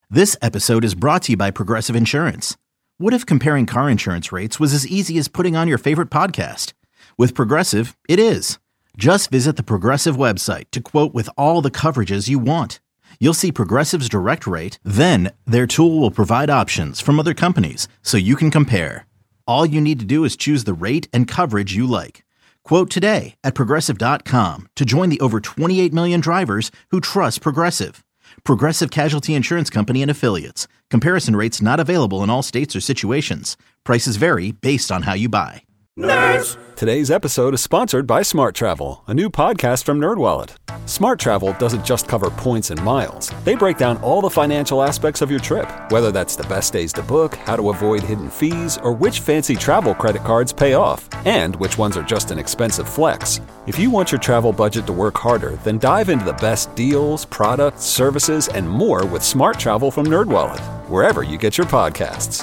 This episode is brought to you by Progressive Insurance. What if comparing car insurance rates was as easy as putting on your favorite podcast? With Progressive, it is. Just visit the Progressive website to quote with all the coverages you want. You'll see Progressive's direct rate, then their tool will provide options from other companies so you can compare. All you need to do is choose the rate and coverage you like. Quote today at Progressive.com to join the over 28 million drivers who trust Progressive. Progressive Casualty Insurance Company and Affiliates. Comparison rates not available in all states or situations. Prices vary based on how you buy. Nerds! Today's episode is sponsored by Smart Travel, a new podcast from NerdWallet. Smart Travel doesn't just cover points and miles. They break down all the financial aspects of your trip, whether that's the best days to book, how to avoid hidden fees, or which fancy travel credit cards pay off, and which ones are just an expensive flex. If you want your travel budget to work harder, then dive into the best deals, products, services, and more with Smart Travel from NerdWallet, wherever you get your podcasts.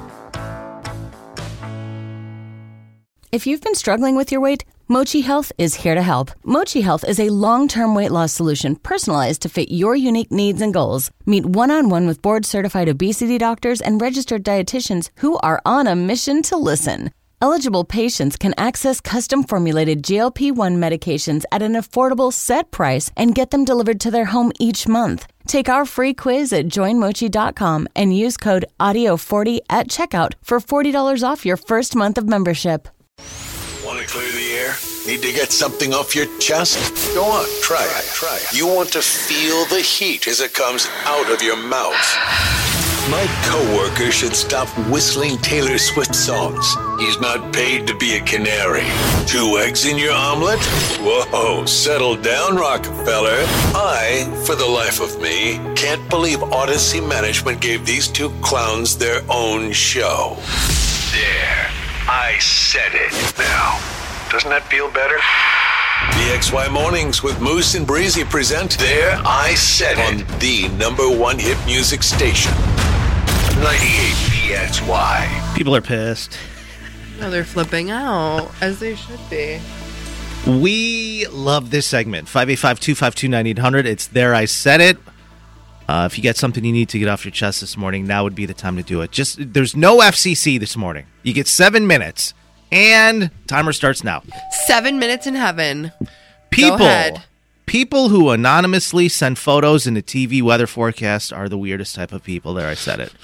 If you've been struggling with your weight, Mochi Health is here to help. Mochi Health is a long-term weight loss solution personalized to fit your unique needs and goals. Meet one-on-one with board-certified obesity doctors and registered dietitians who are on a mission to listen. Eligible patients can access custom-formulated GLP-1 medications at an affordable set price and get them delivered to their home each month. Take our free quiz at joinmochi.com and use code AUDIO40 at checkout for $40 off your first month of membership. Want to clear the air? Need to get something off your chest? Go on, try it. You want to feel the heat as it comes out of your mouth. My coworker should stop whistling Taylor Swift songs. He's not paid to be a canary. 2 eggs in your omelet? Whoa, settle down, Rockefeller. I, for the life of me, can't believe Odyssey Management gave these two clowns their own show. There. I said it. Now, doesn't that feel better? BXY Mornings with Moose and Breezy present There I Said It on the #1 hit music station, 98 BXY. People are pissed. No, they're flipping out, as they should be. We love this segment. 585-252-9800. It's There I Said It. If you got something you need to get off your chest this morning, now would be the time to do it. There's no FCC this morning. You get 7 minutes, and timer starts now. 7 minutes in heaven. Go ahead. People who anonymously send photos in the TV weather forecast are the weirdest type of people. There, I said it.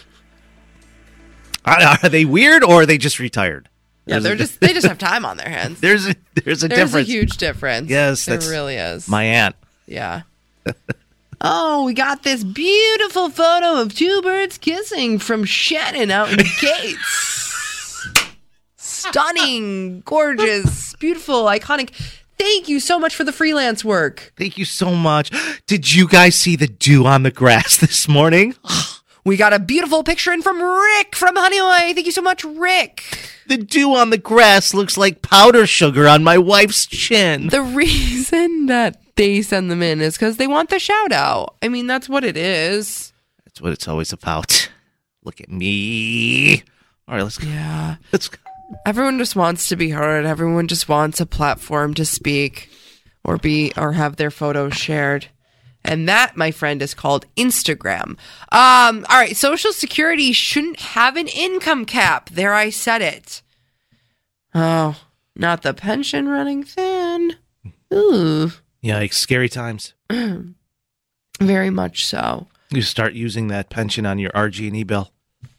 Are they weird, or are they just retired? Yeah, they just have time on their hands. There's a difference. There's a huge difference. Yes, there really is. My aunt. Yeah. Oh, we got this beautiful photo of two birds kissing from Shannon out in Gates. Stunning, gorgeous, beautiful, iconic. Thank you so much for the freelance work. Thank you so much. Did you guys see the dew on the grass this morning? We got a beautiful picture in from Rick from Honeyway. Thank you so much, Rick. The dew on the grass looks like powder sugar on my wife's chin. The reason that they send them in is because they want the shout out. I mean, that's what it is. That's what it's always about. Look at me. All right, let's go. Yeah. Let's go. Everyone just wants to be heard. Everyone just wants a platform to speak or have their photos shared. And that, my friend, is called Instagram. All right, Social Security shouldn't have an income cap. There, I said it. Oh, not the pension running thin. Ooh. Yikes, scary times. Very much so. You start using that pension on your RG&E bill.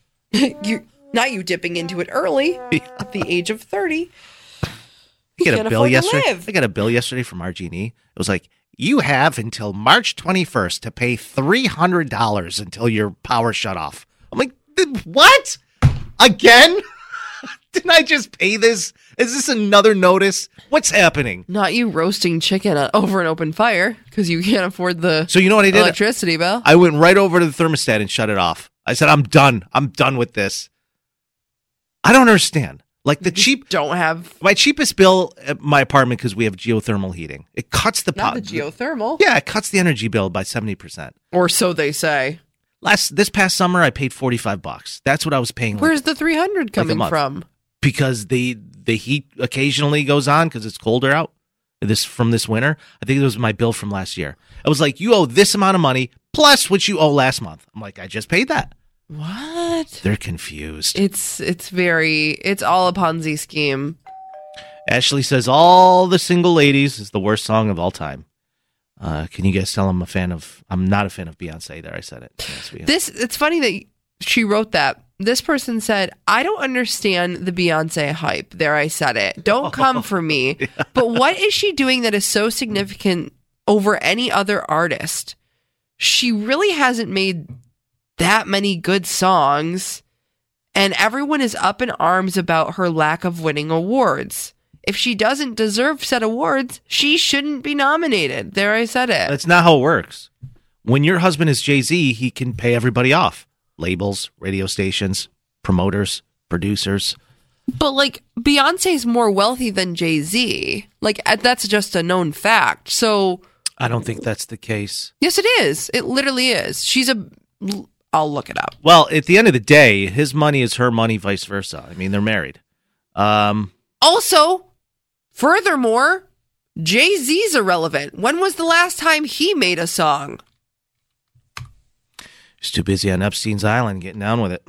You dipping into it early at the age of 30. I got a bill yesterday from RG&E. It was like, you have until March 21st to pay $300 until your power shut off. I'm like, what? Again? Didn't I just pay this? Is this another notice? What's happening? Not you roasting chicken over an open fire because you can't afford the So you know what I did? Electricity bill. I went right over to the thermostat and shut it off. I said, I'm done. I'm done with this. I don't understand. Like my cheapest bill at my apartment, because we have geothermal heating. It cuts the Not the geothermal. Yeah, it cuts the energy bill by 70%. Or so they say. This past summer, I paid $45. That's what I was paying. Where's the $300 coming from? Because the heat occasionally goes on because it's colder out. From this winter, I think it was my bill from last year. I was like, you owe this amount of money plus what you owe last month. I'm like, I just paid that. What? They're confused. It's all a Ponzi scheme. Ashley says, All the Single Ladies is the worst song of all time. Can you guys tell I'm not a fan of Beyonce? There, I said it. It's funny that she wrote that. This person said, I don't understand the Beyonce hype. There, I said it. Don't come for me. Yeah. But what is she doing that is so significant over any other artist? She really hasn't made that many good songs, and everyone is up in arms about her lack of winning awards. If she doesn't deserve said awards, she shouldn't be nominated. There, I said it. That's not how it works. When your husband is Jay-Z, he can pay everybody off. Labels, radio stations, promoters, producers. But, like, Beyonce's more wealthy than Jay-Z. Like, that's just a known fact. So... I don't think that's the case. Yes, it is. It literally is. I'll look it up. Well, at the end of the day, his money is her money, vice versa. I mean, they're married. Also, furthermore, Jay-Z's irrelevant. When was the last time he made a song? He's too busy on Epstein's Island getting down with it.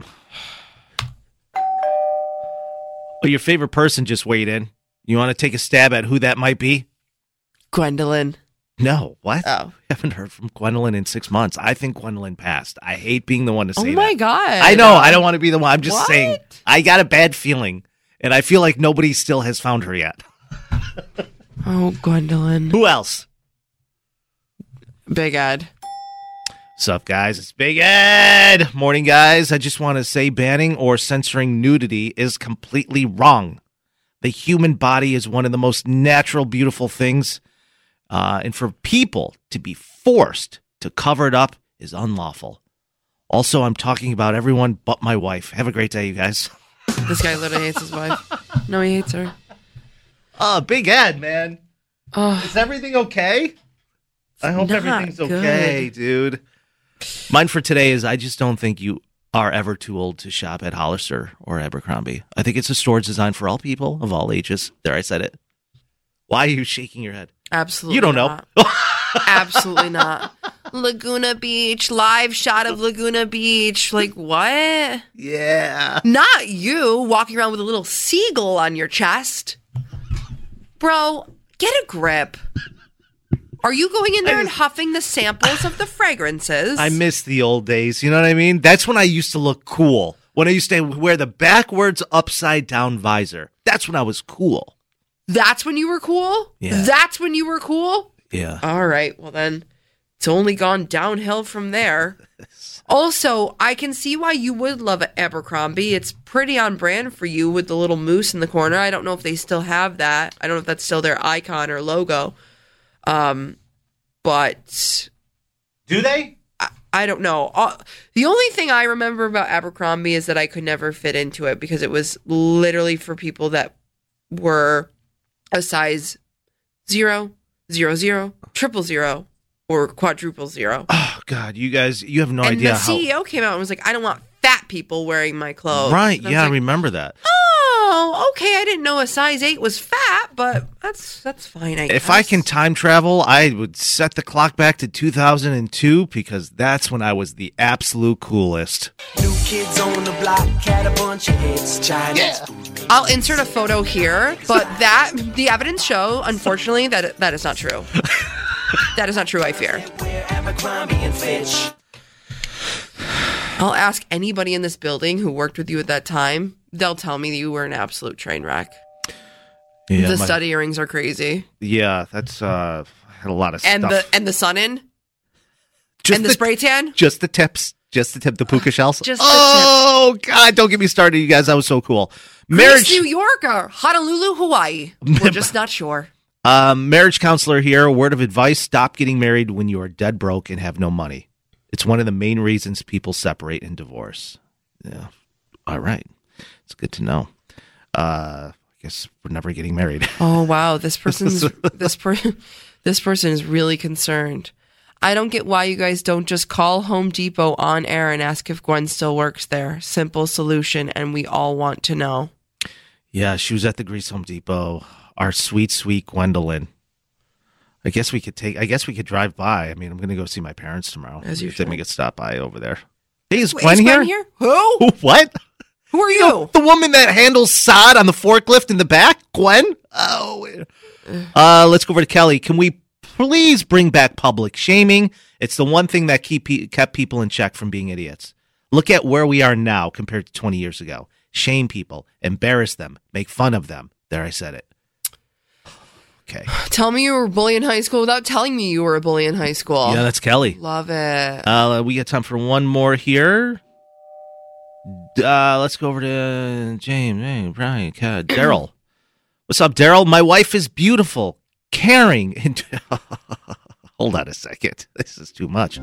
Oh, your favorite person just weighed in. You want to take a stab at who that might be? Gwendolyn. No, what? Oh. I haven't heard from Gwendolyn in 6 months. I think Gwendolyn passed. I hate being the one to say that. Oh, my God. I know. I don't want to be the one. I'm just saying. I got a bad feeling, and I feel like nobody still has found her yet. Oh, Gwendolyn. Who else? Big Ed. What's up, guys? It's Big Ed. Morning, guys. I just want to say banning or censoring nudity is completely wrong. The human body is one of the most natural, beautiful things. And for people to be forced to cover it up is unlawful. Also, I'm talking about everyone but my wife. Have a great day, you guys. This guy literally hates his wife. No, he hates her. Oh, Big Ed, man. Is everything okay? I hope everything's okay, dude. Mine for today is I just don't think you are ever too old to shop at Hollister or Abercrombie. I think it's a store designed for all people of all ages. There, I said it. Why are you shaking your head? Absolutely You don't not. know. Absolutely not. Laguna Beach, live shot of Laguna Beach. Like, what? Yeah. Not you walking around with a little seagull on your chest. Bro, get a grip. Are you going in there and huffing the samples of the fragrances? I miss the old days. You know what I mean? That's when I used to look cool. When I used to wear the backwards upside down visor. That's when I was cool. That's when you were cool? Yeah. That's when you were cool? Yeah. All right. Well, then it's only gone downhill from there. Also, I can see why you would love Abercrombie. It's pretty on brand for you with the little moose in the corner. I don't know if they still have that. I don't know if that's still their icon or logo. But do they? I don't know. The only thing I remember about Abercrombie is that I could never fit into it because it was literally for people that were a size 0, 0, 0, 000, or quadruple 0. Oh God, you guys, you have no and idea. And the CEO came out and was like, "I don't want fat people wearing my clothes." Right? Yeah, like, I remember that. Oh, okay. I didn't know a size 8 was fat, but that's fine. I guess. If I can time travel, I would set the clock back to 2002 because that's when I was the absolute coolest. New kids on the block had a bunch of hits. Chinese food. I'll insert a photo here, but the evidence show, unfortunately, that is not true. That is not true, I fear. I'll ask anybody in this building who worked with you at that time. They'll tell me that you were an absolute train wreck. Yeah, the stud earrings are crazy. Yeah, that's had a lot of and stuff. And the sun in? And the spray tan? Just the tips. Just the tip, the puka shells. Just the oh, God, don't get me started, you guys. That was so cool. Greece, New York, or Honolulu, Hawaii. We're just not sure. Marriage counselor here. A word of advice. Stop getting married when you are dead broke and have no money. It's one of the main reasons people separate and divorce. Yeah. All right. It's good to know. I guess we're never getting married. Oh, wow. This person is really concerned. I don't get why you guys don't just call Home Depot on air and ask if Gwen still works there. Simple solution, and we all want to know. Yeah, she was at the Grease Home Depot. Our sweet, sweet Gwendolyn. I guess we could drive by. I mean, I'm going to go see my parents tomorrow. As usual. Then we could stop by over there. Hey, is Wait, Gwen is here? Gwen here? Who? What? Who are you? The woman that handles sod on the forklift in the back? Gwen? Oh. Let's go over to Kelly. Can we please bring back public shaming? It's the one thing that kept people in check from being idiots. Look at where we are now compared to 20 years ago. Shame people, embarrass them, make fun of them. There, I said it. Okay. Tell me you were a bully in high school without telling me you were a bully in high school. Yeah, that's Kelly. Love it. We got time for one more here. Let's go over to James, Brian, Daryl. What's up, Daryl? My wife is beautiful, caring, and hold on a second. This is too much.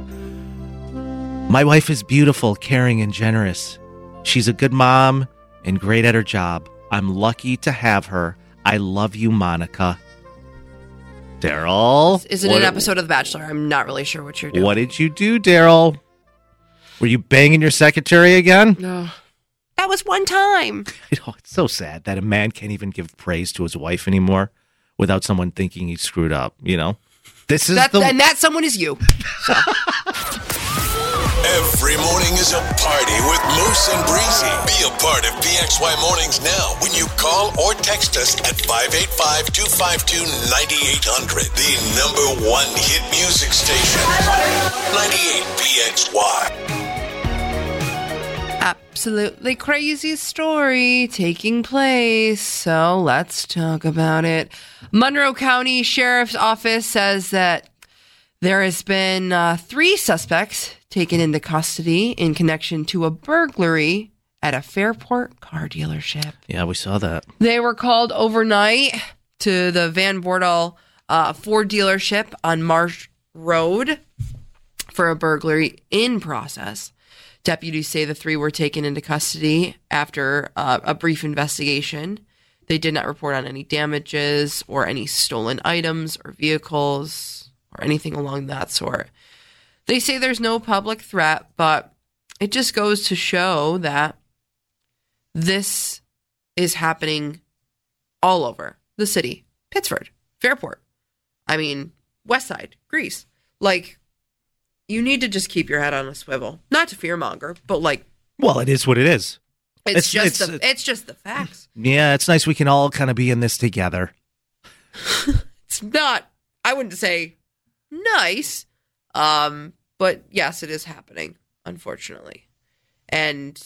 My wife is beautiful, caring, and generous. She's a good mom and great at her job. I'm lucky to have her. I love you, Monica. Daryl? Is it an episode of The Bachelor? I'm not really sure what you're doing. What did you do, Daryl? Were you banging your secretary again? No. That was one time. You know, it's so sad that a man can't even give praise to his wife anymore without someone thinking he screwed up, you know? And that someone is you. So. Every morning is a party with Moose and Breezy. Be a part of PXY Mornings now when you call or text us at 585-252-9800. The number one hit music station. 98 PXY. Absolutely crazy story taking place, so let's talk about it. Monroe County Sheriff's Office says that there has been 3 suspects taken into custody in connection to a burglary at a Fairport car dealership. Yeah, we saw that. They were called overnight to the Van Bordel Ford dealership on Marsh Road for a burglary in process. Deputies say the 3 were taken into custody after a brief investigation. They did not report on any damages or any stolen items or vehicles or anything along that sort. They say there's no public threat, but it just goes to show that this is happening all over the city. Pittsford, Fairport, Westside, Greece. Like, you need to just keep your head on a swivel. Not to fearmonger, but well, it is what it is. It's just the facts. Yeah, it's nice we can all kind of be in this together. It's not, I wouldn't say nice, but yes, it is happening, unfortunately. And,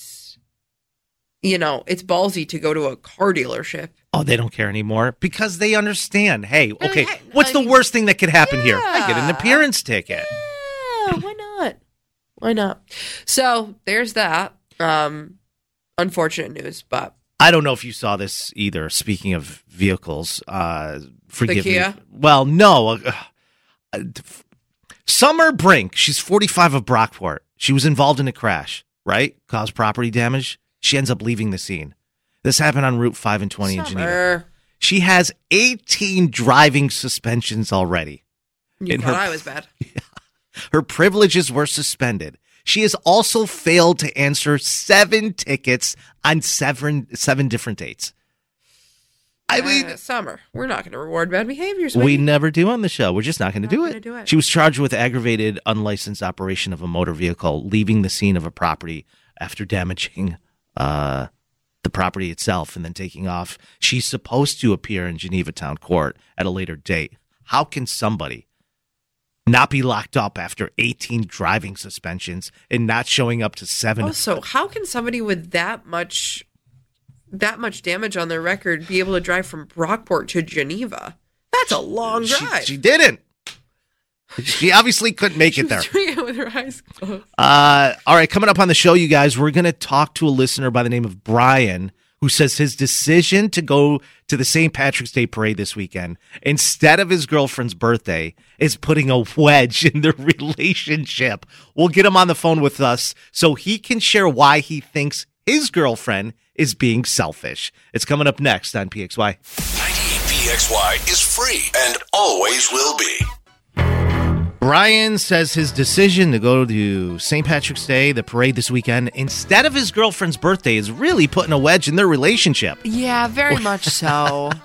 it's ballsy to go to a car delership. Oh, they don't care anymore because they understand. Hey, okay, what's the worst thing that could happen here? I get an appearance ticket. Yeah, why not? So there's that. Unfortunate news, but I don't know if you saw this either. Speaking of vehicles, forgive me. Kia? Well, no. Summer Brink, she's 45 of Brockport. She was involved in a crash, right? Caused property damage. She ends up leaving the scene. This happened on Route 5 and 20 in Geneva. She has 18 driving suspensions already. You thought I was bad. Her privileges were suspended. She has also failed to answer 7 tickets on 7 different dates. Summer, we're not going to reward bad behaviors. We never do on the show. We're just not going to do it. Do it. She was charged with aggravated unlicensed operation of a motor vehicle, leaving the scene of a property after damaging the property itself and then taking off. She's supposed to appear in Geneva Town Court at a later date. How can somebody not be locked up after 18 driving suspensions and not showing up to 7? Also, how can somebody with that much damage on their record be able to drive from Brockport to Geneva? That's a long drive. She didn't. She obviously couldn't make it there. She was doing it with her eyes closed. All right, coming up on the show, you guys, we're going to talk to a listener by the name of Brian, who says his decision to go to the St. Patrick's Day parade this weekend instead of his girlfriend's birthday is putting a wedge in their relationship. We'll get him on the phone with us so he can share why he thinks his girlfriend is being selfish. It's coming up next on PXY. 98 PXY is free and always will be. Brian says his decision to go to St. Patrick's Day, the parade this weekend, instead of his girlfriend's birthday is really putting a wedge in their relationship. Yeah, very much so.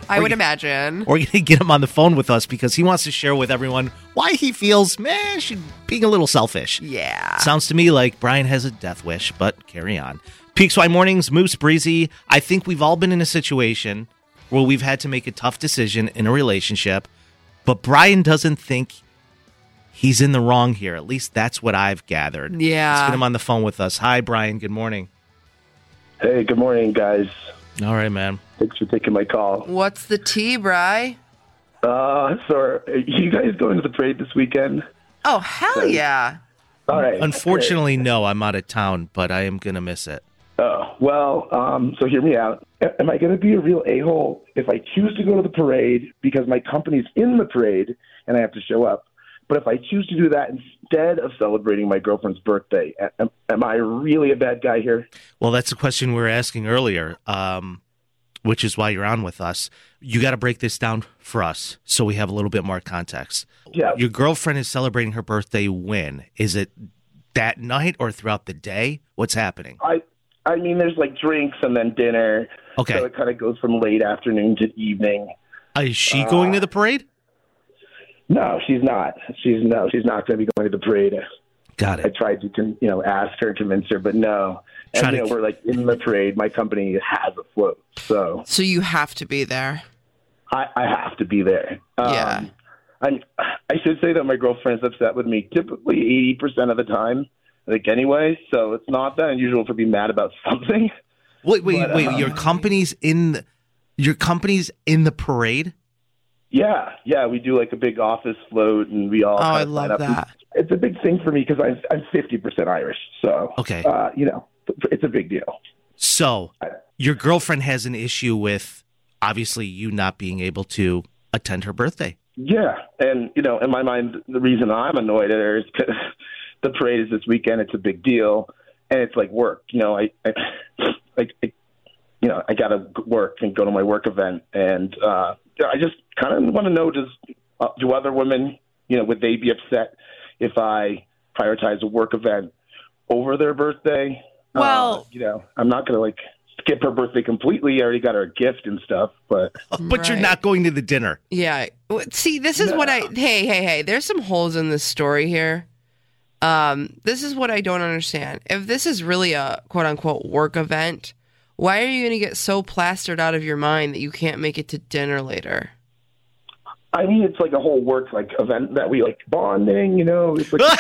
I would imagine. We're going to get him on the phone with us because he wants to share with everyone why he feels, being a little selfish. Yeah. Sounds to me like Brian has a death wish, but carry on. PXY Mornings, Moose Breezy. I think we've all been in a situation where we've had to make a tough decision in a relationship, but Brian doesn't think he's in the wrong here. At least that's what I've gathered. Yeah. Let's get him on the phone with us. Hi, Brian. Good morning. Hey, good morning, guys. All right, man. Thanks for taking my call. What's the tea, Bri? So are you guys going to the parade this weekend? Oh, hell yeah. All right. Unfortunately, no, I'm out of town, but I am going to miss it. Oh, well, so hear me out. Am I going to be a real a-hole if I choose to go to the parade because my company's in the parade and I have to show up? But if I choose to do that instead of celebrating my girlfriend's birthday, am I really a bad guy here? Well, that's the question we were asking earlier, which is why you're on with us. You got to break this down for us so we have a little bit more context. Yeah. Your girlfriend is celebrating her birthday when? Is it that night or throughout the day? What's happening? I mean, there's like drinks and then dinner. Okay. So it kind of goes from late afternoon to evening. Is she going to the parade? No, she's not. She's not going to be going to the parade. Got I it. tried to, ask her, convince her, but no. And, we're like in the parade. My company has a float, so you have to be there. I have to be there. Yeah. I should say that my girlfriend's upset with me typically 80% of the time, anyway. So it's not that unusual for me mad about something. Wait. Your company's in the parade? Yeah. We do like a big office float, and we all. I love that. It's a big thing for me because I'm 50% Irish, so okay. It's a big deal. So your girlfriend has an issue with obviously you not being able to attend her birthday. Yeah, and in my mind, the reason I'm annoyed at her is because the parade is this weekend. It's a big deal, and it's like work. I got to work and go to my work event, and I just kind of want to know: do other women, would they be upset if I prioritize a work event over their birthday? Well, I'm not going to skip her birthday completely. I already got her a gift and stuff, but You're not going to the dinner. Yeah. See, this is what hey, there's some holes in this story here. This is what I don't understand. If this is really a quote unquote work event, why are you going to get so plastered out of your mind that you can't make it to dinner later? I mean, it's like a whole work event that we bonding, It's like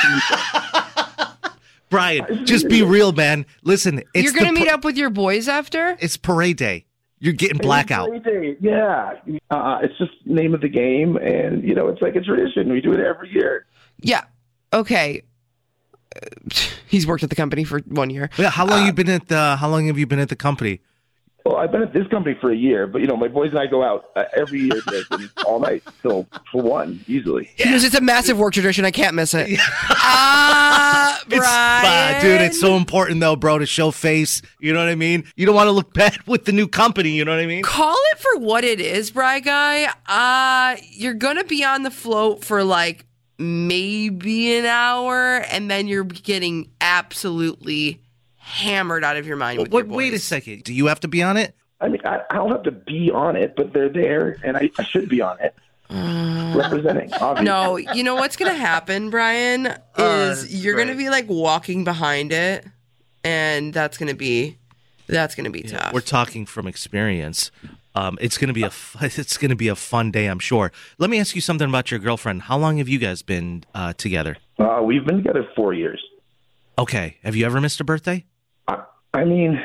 Brian, just be real, man. Listen, you're going to meet up with your boys after? It's parade day. You're getting blackout. Parade day. Yeah. It's just name of the game. And, it's like a tradition. We do it every year. Yeah. Okay. He's worked at the company for 1 year. Yeah, how long have you been at the company? Well, I've been at this company for a year, but my boys and I go out every year all night till 1 easily. Because it's a massive work tradition. I can't miss it. Brian. Dude, it's so important though, bro, to show face. You know what I mean? You don't want to look bad with the new company. You know what I mean? Call it for what it is, Bri Guy. You're gonna be on the float for maybe an hour, and then you're getting absolutely hammered out of your mind with your boys. Wait a second. Do you have to be on it? I mean, I don't have to be on it, but they're there, and I should be on it. Representing, obviously. No, you know what's going to happen, Brian, is you're going to be walking behind it, and that's going to be tough. We're talking from experience. It's going to be a fun day, I'm sure. Let me ask you something about your girlfriend. How long have you guys been together? We've been together 4 years. Okay. Have you ever missed a birthday? I mean,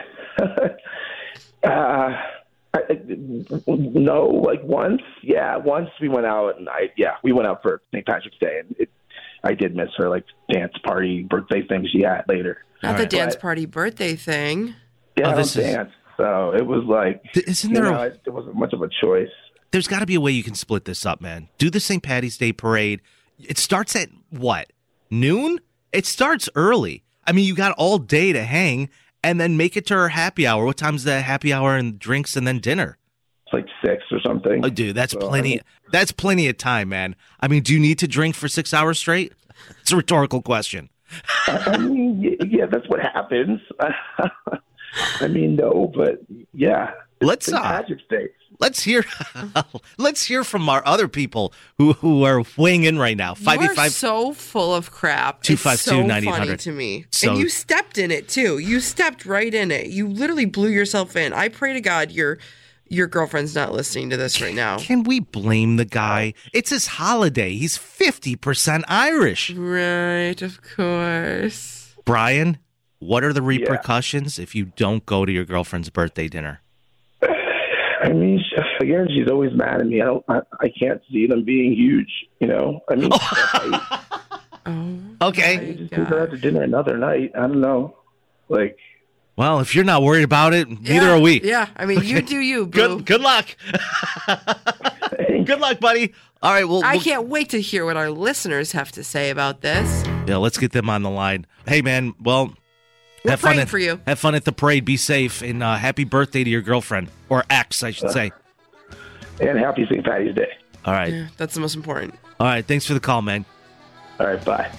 no, once. Yeah, once we went out, and we went out for St. Patrick's Day, and I did miss her dance party birthday thing she had later. Not the dance party birthday thing. Yeah, dance. So it was isn't there? It wasn't much of a choice. There's got to be a way you can split this up, man. Do the St. Patty's Day parade. It starts at what? Noon? It starts early. I mean, you got all day to hang, and then make it to her happy hour. What time's the happy hour and drinks and then dinner? It's 6 or something. Oh, dude, that's plenty. That's plenty of time, man. I mean, do you need to drink for 6 hours straight? It's a rhetorical question. I mean, yeah, that's what happens. I mean, no, but yeah. Let's St. Patrick's Day. Let's hear from our other people who are weighing in right now. You are so full of crap. 252-9800. It's so funny to me. So, and you stepped in it too. You stepped right in it. You literally blew yourself in. I pray to God your girlfriend's not listening to this right now. Can we blame the guy? It's his holiday. He's 50% Irish. Right, of course. Brian, what are the repercussions if you don't go to your girlfriend's birthday dinner? I mean, again, she's always mad at me. I can't see them being huge, you know? I mean, okay. Just take her out to dinner another night. I don't know. Like, well, if you're not worried about it, neither are we. Yeah, I mean, you do you, boo. Good luck. Good luck, buddy. All right, well, I can't wait to hear what our listeners have to say about this. Yeah, let's get them on the line. Hey, man, well, we're praying for you. Have fun at the parade. Be safe, and happy birthday to your girlfriend, or ex, I should say. And happy St. Patty's Day. All right. Yeah, that's the most important. All right, thanks for the call, man. All right, bye.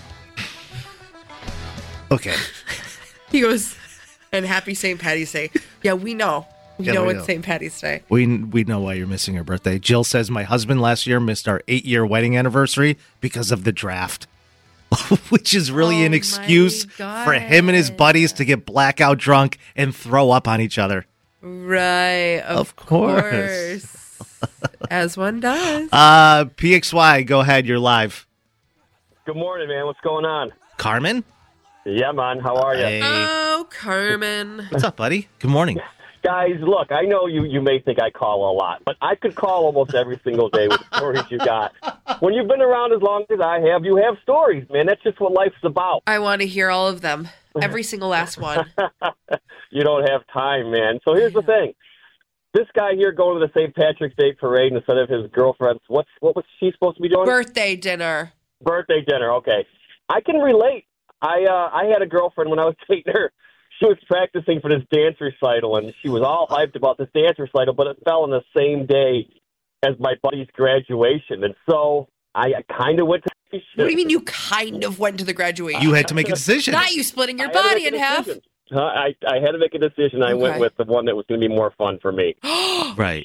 Okay. He goes, and happy St. Patty's Day. Yeah, we know. We know it's St. Patty's Day. We know why you're missing her birthday. Jill says, my husband last year missed our 8-year wedding anniversary because of the draft. Which is really an excuse for him and his buddies to get blackout drunk and throw up on each other. Right, of course. As one does. PXY, go ahead. You're live. Good morning, man. What's going on? Carmen? Yeah, man. How are you? Hey. Oh, Carmen. What's up, buddy? Good morning. Guys, look, I know you may think I call a lot, but I could call almost every single day with the stories you got. When you've been around as long as I have, you have stories, man. That's just what life's about. I want to hear all of them. Every single last one. You don't have time, man. So here's the thing. This guy here going to the St. Patrick's Day parade instead of his girlfriend's, what was she supposed to be doing? Birthday dinner. Birthday dinner, okay. I can relate. I had a girlfriend when I was dating her. She was practicing for this dance recital, and she was all hyped about this dance recital, but it fell on the same day as my buddy's graduation. And so I kind of went to the What do you mean you kind of went to the graduation? You had to make a decision. Not you splitting your body in half. I had to make a decision. I went with the one that was going to be more fun for me. Right.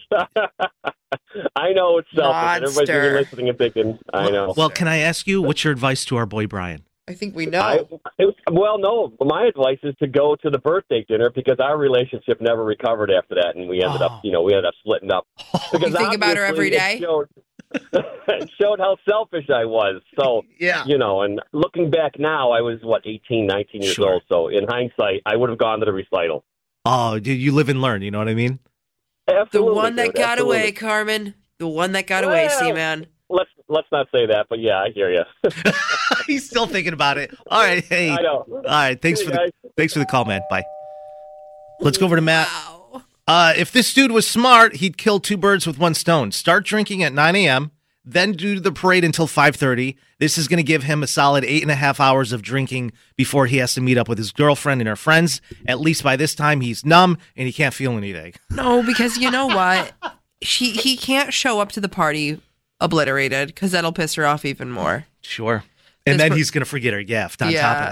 I know it's selfish. Everybody's going to be listening and thinking, I know. Well, can I ask you, what's your advice to our boy, Brian? I think we know. No. My advice is to go to the birthday dinner because our relationship never recovered after that, and we ended up splitting up. Because you think about her every day? It showed how selfish I was. So, and looking back now, I was, 18, 19 years old. So in hindsight, I would have gone to the recital. Oh, dude, you live and learn. You know what I mean? Absolutely. The one that got away, Carmen. The one that got away, Seaman. Let's not say that, but yeah, I hear you. He's still thinking about it. All right, hey. I know. All right, thanks for the call, man. Bye. Let's go over to Matt. Wow. If this dude was smart, he'd kill 2 birds with 1 stone. Start drinking at 9 a.m., then do the parade until 5:30. This is going to give him a solid 8.5 hours of drinking before he has to meet up with his girlfriend and her friends. At least by this time, he's numb and he can't feel anything. No, because you know what? He can't show up to the party obliterated because that'll piss her off even more. Sure. And then he's going to forget her gift on top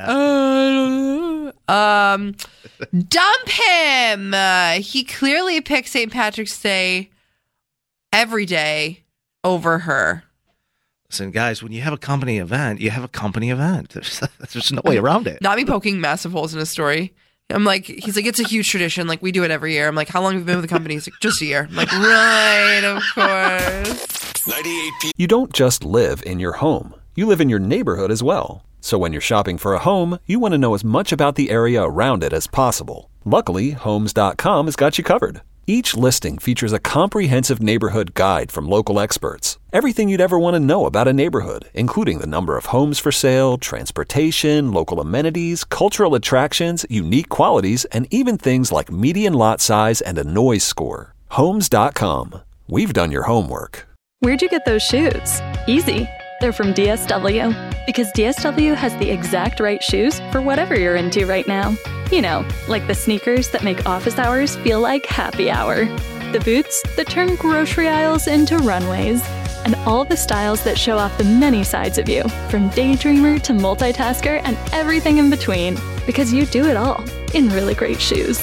of that. Dump him. He clearly picked St. Patrick's Day every day over her. Listen, guys, when you have a company event, you have a company event. There's no way around it. Not me poking massive holes in his story. I'm like, he's like, it's a huge tradition. Like, we do it every year. I'm like, how long have you been with the company? He's like, just a year. I'm like, right, of course. 98 You don't just live in your home. You live in your neighborhood as well. So when you're shopping for a home, you want to know as much about the area around it as possible. Luckily, Homes.com has got you covered. Each listing features a comprehensive neighborhood guide from local experts. Everything you'd ever want to know about a neighborhood, including the number of homes for sale, transportation, local amenities, cultural attractions, unique qualities, and even things like median lot size and a noise score. Homes.com. We've done your homework. Where'd you get those shoes? Easy. They're from DSW. Because DSW has the exact right shoes for whatever you're into right now. You know, like the sneakers that make office hours feel like happy hour. The boots that turn grocery aisles into runways. And all the styles that show off the many sides of you, from daydreamer to multitasker and everything in between. Because you do it all in really great shoes.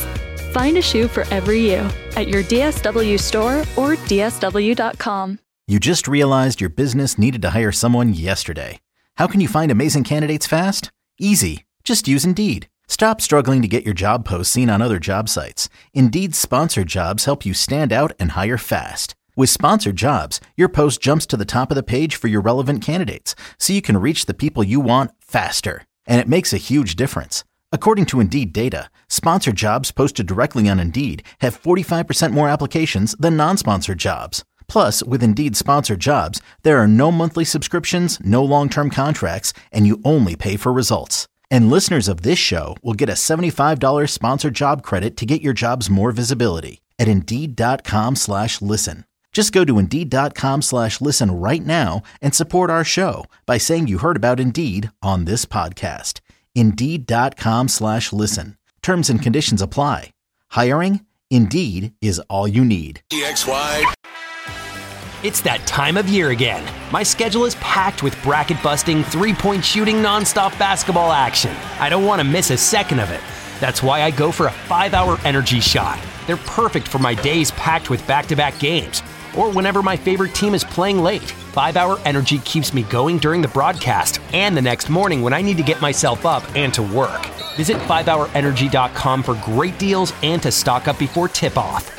Find a shoe for every you at your DSW store or DSW.com. You just realized your business needed to hire someone yesterday. How can you find amazing candidates fast? Easy. Just use Indeed. Stop struggling to get your job posts seen on other job sites. Indeed's sponsored jobs help you stand out and hire fast. With sponsored jobs, your post jumps to the top of the page for your relevant candidates, so you can reach the people you want faster. And it makes a huge difference. According to Indeed data, sponsored jobs posted directly on Indeed have 45% more applications than non-sponsored jobs. Plus, with Indeed sponsored jobs, there are no monthly subscriptions, no long-term contracts, and you only pay for results. And listeners of this show will get a $75 sponsored job credit to get your jobs more visibility at Indeed.com/listen. Just go to Indeed.com/listen right now and support our show by saying you heard about Indeed on this podcast. Indeed.com/listen. Terms and conditions apply. Hiring? Indeed is all you need. EXY. It's that time of year again. My schedule is packed with bracket-busting, three-point shooting, nonstop basketball action. I don't want to miss a second of it. That's why I go for a 5-hour energy shot. They're perfect for my days packed with back-to-back games, or whenever my favorite team is playing late. 5-hour energy keeps me going during the broadcast and the next morning when I need to get myself up and to work. Visit 5hourenergy.com for great deals and to stock up before tip-off.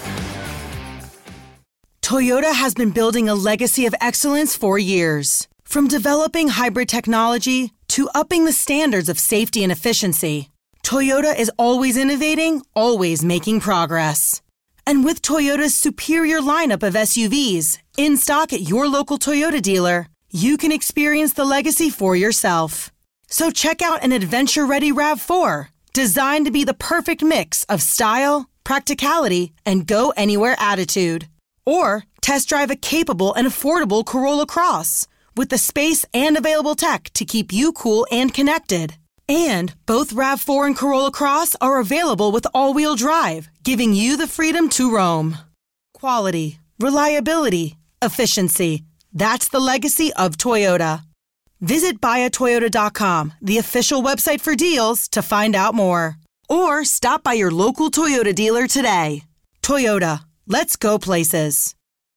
Toyota has been building a legacy of excellence for years. From developing hybrid technology to upping the standards of safety and efficiency, Toyota is always innovating, always making progress. And with Toyota's superior lineup of SUVs in stock at your local Toyota dealer, you can experience the legacy for yourself. So check out an adventure-ready RAV4, designed to be the perfect mix of style, practicality, and go-anywhere attitude. Or test drive a capable and affordable Corolla Cross with the space and available tech to keep you cool and connected. And both RAV4 and Corolla Cross are available with all-wheel drive, giving you the freedom to roam. Quality, reliability, efficiency. That's the legacy of Toyota. Visit buyatoyota.com, the official website for deals, to find out more. Or stop by your local Toyota dealer today. Toyota. Let's go places.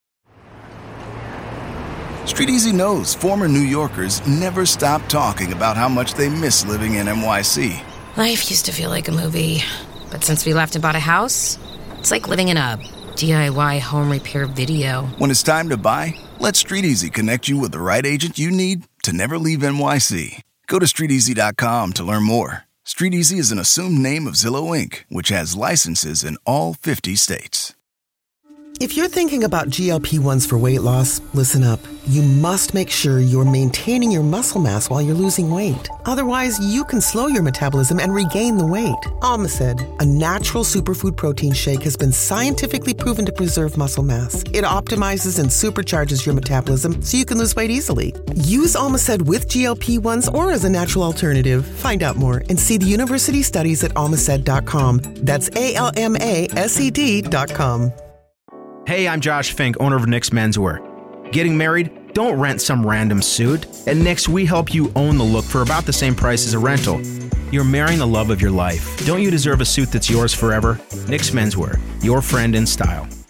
Street Easy knows former New Yorkers never stop talking about how much they miss living in NYC. Life used to feel like a movie, but since we left and bought a house, it's like living in a DIY home repair video. When it's time to buy, let Street Easy connect you with the right agent you need to never leave NYC. Go to StreetEasy.com to learn more. Street Easy is an assumed name of Zillow Inc., which has licenses in all 50 states. If you're thinking about GLP-1s for weight loss, listen up. You must make sure you're maintaining your muscle mass while you're losing weight. Otherwise, you can slow your metabolism and regain the weight. Almacid, a natural superfood protein shake, has been scientifically proven to preserve muscle mass. It optimizes and supercharges your metabolism so you can lose weight easily. Use Almacid with GLP-1s or as a natural alternative. Find out more and see the university studies at almacid.com. That's ALMASED.com. Hey, I'm Josh Fink, owner of Nick's Menswear. Getting married? Don't rent some random suit. At Nick's, we help you own the look for about the same price as a rental. You're marrying the love of your life. Don't you deserve a suit that's yours forever? Nick's Menswear, your friend in style.